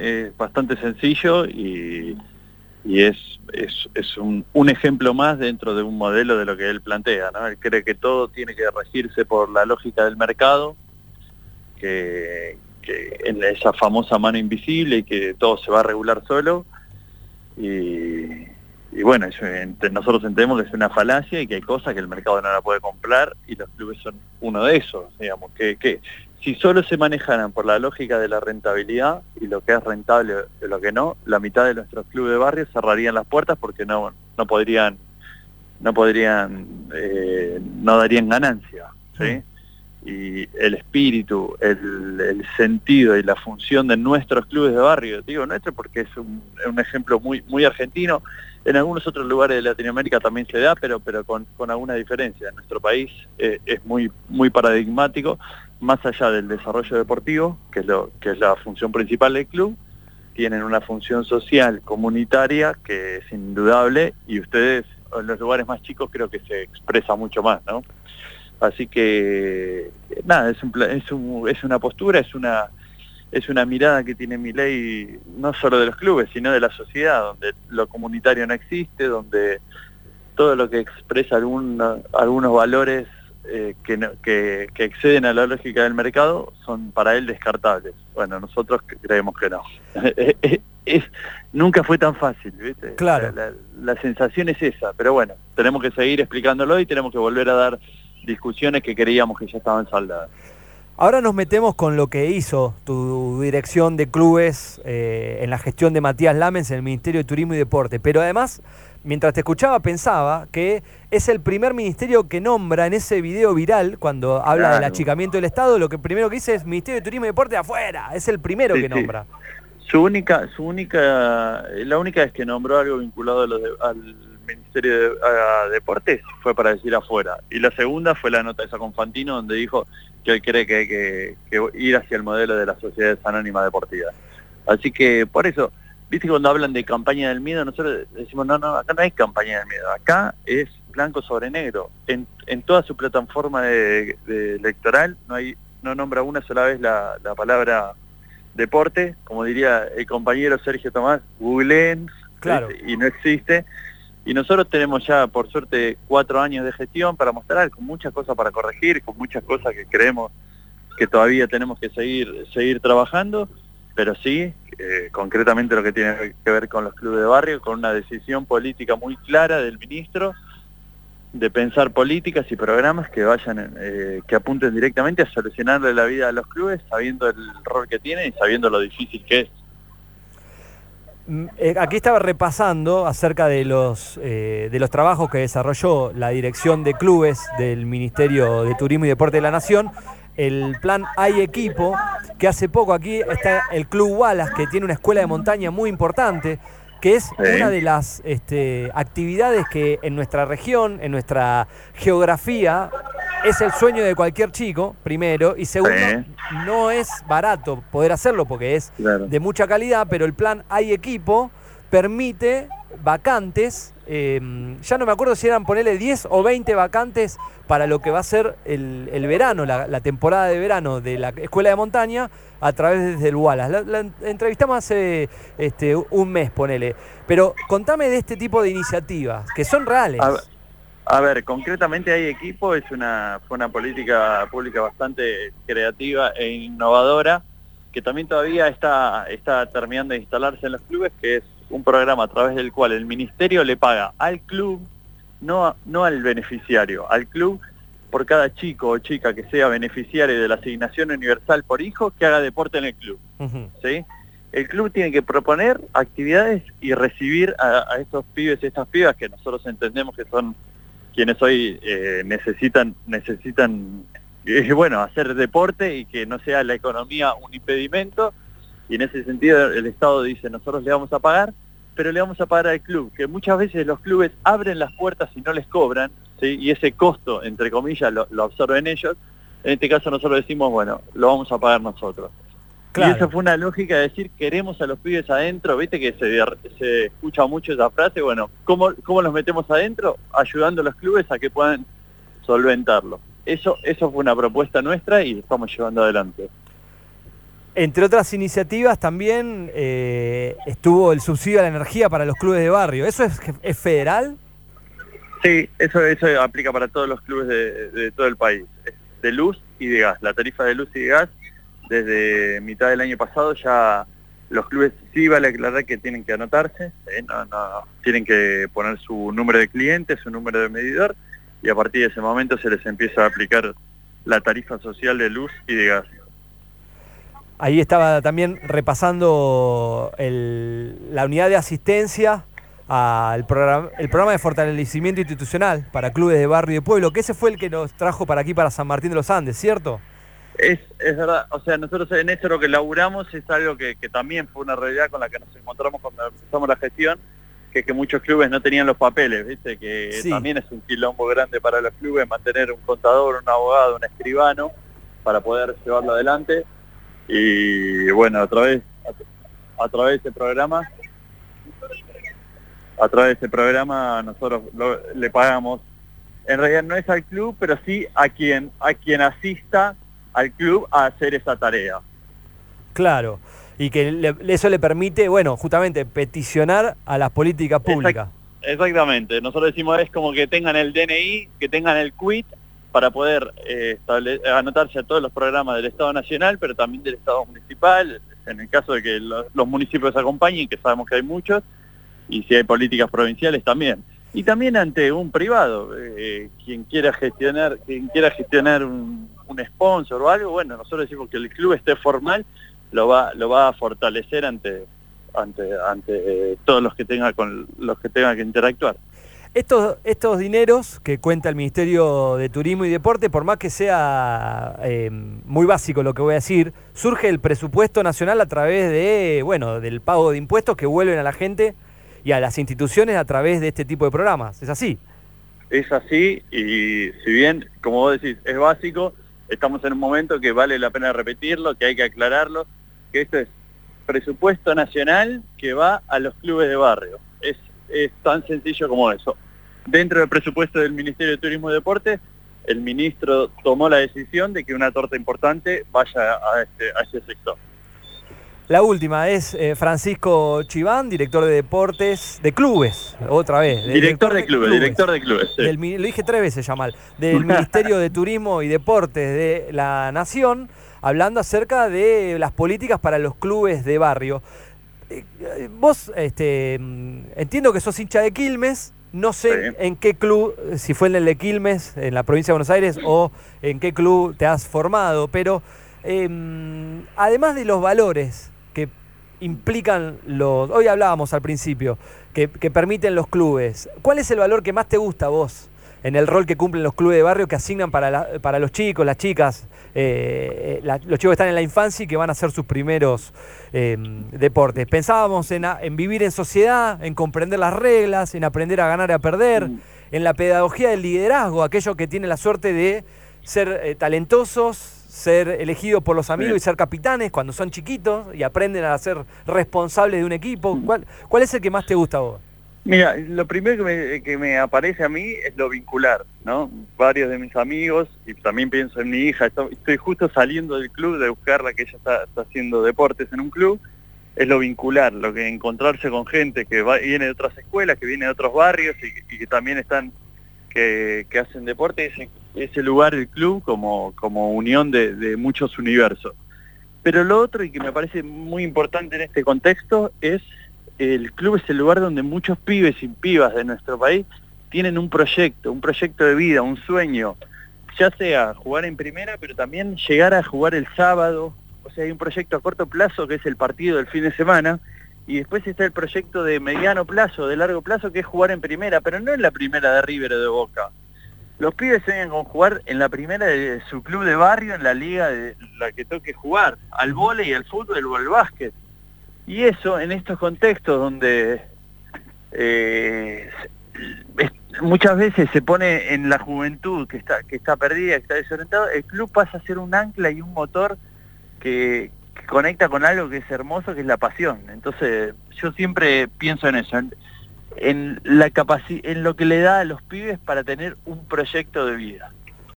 es bastante sencillo y es un ejemplo más dentro de un modelo de lo que él plantea, ¿no? Él cree que todo tiene que regirse por la lógica del mercado, que en esa famosa mano invisible y que todo se va a regular solo. Y bueno, nosotros entendemos que es una falacia y que hay cosas que el mercado no la puede comprar y los clubes son uno de esos, digamos, que si solo se manejaran por la lógica de la rentabilidad y lo que es rentable y lo que no, la mitad de nuestros clubes de barrio cerrarían las puertas porque no darían ganancia, ¿sí? Y el espíritu, el sentido y la función de nuestros clubes de barrio, digo nuestro porque es un ejemplo muy, muy argentino. En algunos otros lugares de Latinoamérica también se da, pero con alguna diferencia. En nuestro país es muy, muy paradigmático, más allá del desarrollo deportivo, que es la función principal del club. Tienen una función social, comunitaria, que es indudable, y ustedes en los lugares más chicos creo que se expresa mucho más, ¿no? Así que, nada, es una postura, es una mirada que tiene Milei, no solo de los clubes, sino de la sociedad, donde lo comunitario no existe, donde todo lo que expresa algunos valores que exceden a la lógica del mercado son para él descartables. Bueno, nosotros creemos que no. Nunca fue tan fácil, ¿viste? Claro. La sensación es esa, pero bueno, tenemos que seguir explicándolo y tenemos que volver a dar discusiones que creíamos que ya estaban saldadas. Ahora nos metemos con lo que hizo tu dirección de clubes en la gestión de Matías Lamens en el Ministerio de Turismo y Deporte, pero además, mientras te escuchaba, pensaba que es el primer ministerio que nombra en ese video viral, cuando habla del achicamiento del Estado, lo que primero que dice es Ministerio de Turismo y Deporte afuera, es el primero que nombra. La única vez que nombró algo vinculado al Ministerio de Deportes fue para decir afuera. Y la segunda fue la nota esa con Fantino, donde dijo que él cree que hay que ir hacia el modelo de las sociedades anónimas deportivas. Así que por eso, viste, cuando hablan de campaña del miedo, nosotros decimos, no, acá no hay campaña del miedo, acá es blanco sobre negro. En toda su plataforma de electoral no nombra una sola vez la palabra deporte, como diría el compañero Sergio Tomás, googleen, claro. Y no existe. Y nosotros tenemos ya, por suerte, 4 años de gestión para mostrar, con muchas cosas para corregir, con muchas cosas que creemos que todavía tenemos que seguir trabajando, pero sí, concretamente lo que tiene que ver con los clubes de barrio, con una decisión política muy clara del ministro, de pensar políticas y programas que vayan, que apunten directamente a solucionarle la vida a los clubes, sabiendo el rol que tienen y sabiendo lo difícil que es. Aquí estaba repasando acerca de los trabajos que desarrolló la dirección de clubes del Ministerio de Turismo y Deporte de la Nación, el plan Hay Equipo, que hace poco aquí está el Club Wallace, que tiene una escuela de montaña muy importante, que es una de las actividades que en nuestra región, en nuestra geografía, es el sueño de cualquier chico, primero, y segundo, no es barato poder hacerlo porque es de mucha calidad, pero el plan Hay Equipo permite vacantes, ya no me acuerdo si eran, ponerle 10 o 20 vacantes para lo que va a ser el verano, la temporada de verano de la escuela de montaña a través del Wallace. La entrevistamos hace un mes, ponele. Pero contame de este tipo de iniciativas, que son reales. A ver, concretamente Hay Equipo fue una política pública bastante creativa e innovadora, que también todavía está terminando de instalarse en los clubes, que es un programa a través del cual el ministerio le paga al club, no al beneficiario, al club, por cada chico o chica que sea beneficiario de la asignación universal por hijo, que haga deporte en el club. ¿Sí? El club tiene que proponer actividades y recibir a estos pibes y estas pibas, que nosotros entendemos que son quienes hoy necesitan hacer deporte y que no sea la economía un impedimento. Y en ese sentido el Estado dice, nosotros le vamos a pagar, pero le vamos a pagar al club, que muchas veces los clubes abren las puertas y no les cobran, ¿sí? Y ese costo, entre comillas, lo absorben ellos. En este caso nosotros decimos, bueno, lo vamos a pagar nosotros. Claro. Y esa fue una lógica de decir, queremos a los pibes adentro, viste que se escucha mucho esa frase, bueno, ¿cómo los metemos adentro? Ayudando a los clubes a que puedan solventarlo. Eso fue una propuesta nuestra y lo estamos llevando adelante. Entre otras iniciativas también estuvo el subsidio a la energía para los clubes de barrio. ¿Eso es federal? Sí, eso aplica para todos los clubes de todo el país. Es de luz y de gas. La tarifa de luz y de gas, desde mitad del año pasado ya los clubes sí vale aclarar que tienen que anotarse, tienen que poner su número de clientes, su número de medidor, y a partir de ese momento se les empieza a aplicar la tarifa social de luz y de gas. Ahí estaba también repasando la unidad de asistencia al programa de fortalecimiento institucional para clubes de barrio y de pueblo, que ese fue el que nos trajo para aquí, para San Martín de los Andes, ¿cierto? Es verdad, o sea, nosotros en esto lo que laburamos es algo que también fue una realidad con la que nos encontramos cuando empezamos la gestión, que es que muchos clubes no tenían los papeles, ¿viste? Que sí. También es un quilombo grande para los clubes mantener un contador, un abogado, un escribano, para poder llevarlo adelante. Y bueno, a través de este programa nosotros le pagamos, en realidad no es al club, pero sí a quien asista al club a hacer esa tarea. Claro, y que eso le permite, bueno, justamente peticionar a las políticas públicas. Exactamente, nosotros decimos es como que tengan el DNI, que tengan el quit, para poder anotarse a todos los programas del Estado Nacional, pero también del Estado Municipal, en el caso de que los municipios acompañen, que sabemos que hay muchos, y si hay políticas provinciales también. Y también ante un privado, quien quiera gestionar un sponsor o algo, bueno, nosotros decimos que el club esté formal, lo va a fortalecer ante todos los que tengan que interactuar. Estos dineros que cuenta el Ministerio de Turismo y Deporte, por más que sea muy básico lo que voy a decir, surge el presupuesto nacional a través del pago de impuestos que vuelven a la gente y a las instituciones a través de este tipo de programas. ¿Es así? Es así, y si bien, como vos decís, es básico, estamos en un momento que vale la pena repetirlo, que hay que aclararlo, que esto es presupuesto nacional que va a los clubes de barrio. Es tan sencillo como eso. Dentro del presupuesto del Ministerio de Turismo y Deporte, el ministro tomó la decisión de que una torta importante vaya a ese sector. La última es Francisco Chiván, director de deportes, de clubes, otra vez. Director de clubes. Sí. Lo dije 3 veces ya mal. Del Ministerio de Turismo y Deportes de la Nación, hablando acerca de las políticas para los clubes de barrio. Vos, entiendo que sos hincha de Quilmes, no sé en qué club, si fue en el de Quilmes, en la provincia de Buenos Aires, o en qué club te has formado, pero además de los valores que implican hoy hablábamos al principio, que permiten los clubes, ¿cuál es el valor que más te gusta a vos en el rol que cumplen los clubes de barrio que asignan para los chicos, las chicas, los chicos que están en la infancia y que van a hacer sus primeros deportes? Pensábamos en vivir en sociedad, en comprender las reglas, en aprender a ganar y a perder, en la pedagogía del liderazgo, aquellos que tienen la suerte de ser talentosos, ser elegidos por los amigos y ser capitanes cuando son chiquitos y aprenden a ser responsables de un equipo. ¿Cuál es el que más te gusta a vos? Mira, lo primero que me aparece a mí es lo vincular, ¿no? Varios de mis amigos, y también pienso en mi hija, estoy justo saliendo del club de buscarla, que ella está haciendo deportes en un club, es lo vincular, lo que encontrarse con gente que viene de otras escuelas, que viene de otros barrios y que también que hacen deporte, ese lugar, el club, como unión de muchos universos. Pero lo otro, y que me parece muy importante en este contexto, es el club es el lugar donde muchos pibes y pibas de nuestro país tienen un proyecto de vida, un sueño, ya sea jugar en primera, pero también llegar a jugar el sábado. O sea, hay un proyecto a corto plazo que es el partido del fin de semana, y después está el proyecto de mediano plazo, de largo plazo, que es jugar en primera, pero no en la primera de River o de Boca. Los pibes sueñan con jugar en la primera de su club de barrio, en la liga de la que toque jugar, al vóley, al fútbol o al básquet. Y eso, en estos contextos donde muchas veces se pone en la juventud que está perdida, que está desorientada, el club pasa a ser un ancla y un motor que conecta con algo que es hermoso, que es la pasión. Entonces, yo siempre pienso en eso, en lo que le da a los pibes para tener un proyecto de vida.